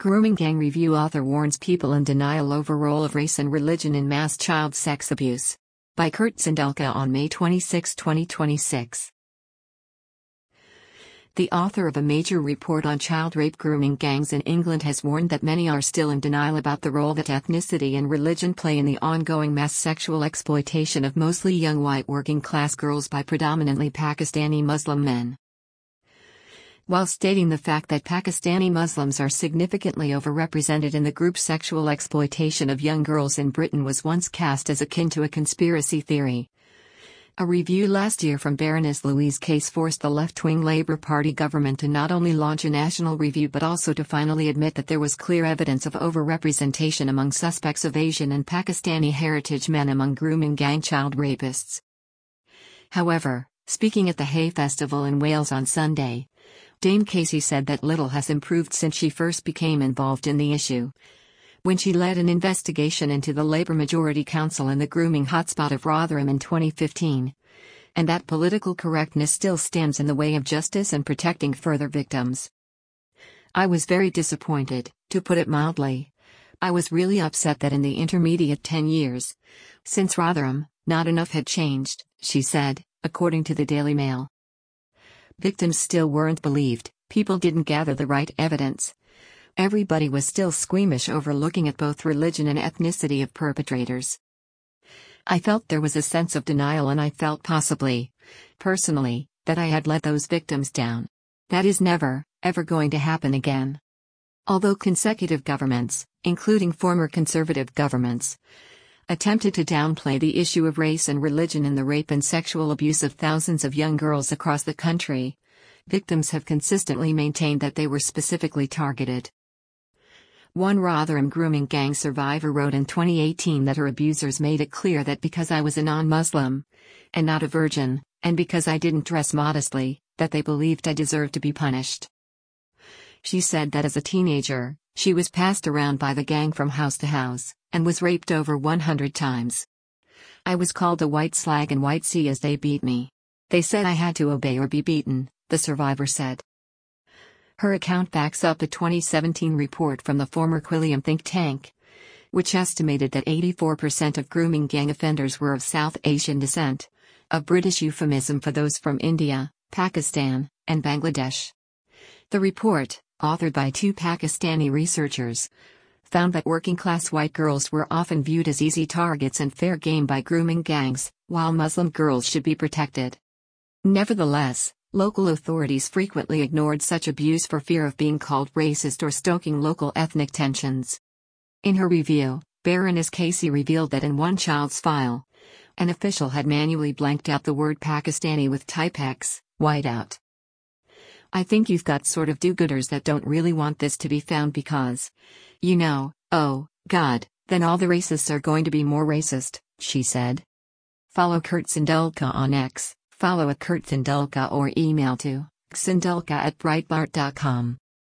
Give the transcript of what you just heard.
Grooming Gang Review author warns people in denial over role of race and religion in mass child sex abuse. By Kurt Sindelka on May 26, 2026. The author of a major report on child rape grooming gangs in England has warned that many are still in denial about the role that ethnicity and religion play in the ongoing mass sexual exploitation of mostly young white working-class girls by predominantly Pakistani Muslim men. While stating the fact that Pakistani Muslims are significantly overrepresented in the group sexual exploitation of young girls in Britain was once cast as akin to a conspiracy theory. A review last year from Baroness Louise Case forced the left-wing Labour Party government to not only launch a national review but also to finally admit that there was clear evidence of overrepresentation among suspects of Asian and Pakistani heritage men among grooming gang child rapists. However, speaking at the Hay Festival in Wales on Sunday, Dame Casey said that little has improved since she first became involved in the issue, when she led an investigation into the Labour Majority Council in the grooming hotspot of Rotherham in 2015, and that political correctness still stands in the way of justice and protecting further victims. I was very disappointed, to put it mildly. I was really upset that in the intermediate 10 years since Rotherham, not enough had changed, she said, according to the Daily Mail. Victims still weren't believed, people didn't gather the right evidence. Everybody was still squeamish over looking at both religion and ethnicity of perpetrators. I felt there was a sense of denial, and I felt possibly, personally, that I had let those victims down. That is never, ever going to happen again. Although consecutive governments, including former Conservative governments, attempted to downplay the issue of race and religion in the rape and sexual abuse of thousands of young girls across the country, victims have consistently maintained that they were specifically targeted. One Rotherham grooming gang survivor wrote in 2018 that her abusers made it clear that because I was a non-Muslim, and not a virgin, and because I didn't dress modestly, that they believed I deserved to be punished. She said that as a teenager, she was passed around by the gang from house to house, and was raped over 100 times. I was called a white slag and white C as they beat me. They said I had to obey or be beaten, the survivor said. Her account backs up a 2017 report from the former Quilliam think tank, which estimated that 84% of grooming gang offenders were of South Asian descent, a British euphemism for those from India, Pakistan, and Bangladesh. The report, authored by two Pakistani researchers, found that working-class white girls were often viewed as easy targets and fair game by grooming gangs, while Muslim girls should be protected. Nevertheless, local authorities frequently ignored such abuse for fear of being called racist or stoking local ethnic tensions. In her review, Baroness Casey revealed that in one child's file, an official had manually blanked out the word Pakistani with type X, whiteout. I think you've got sort of do-gooders that don't really want this to be found because, oh, God, then all the racists are going to be more racist, she said. Follow Kurt Sindelka on X, follow @KurtSindelka or email to sindelka@breitbart.com.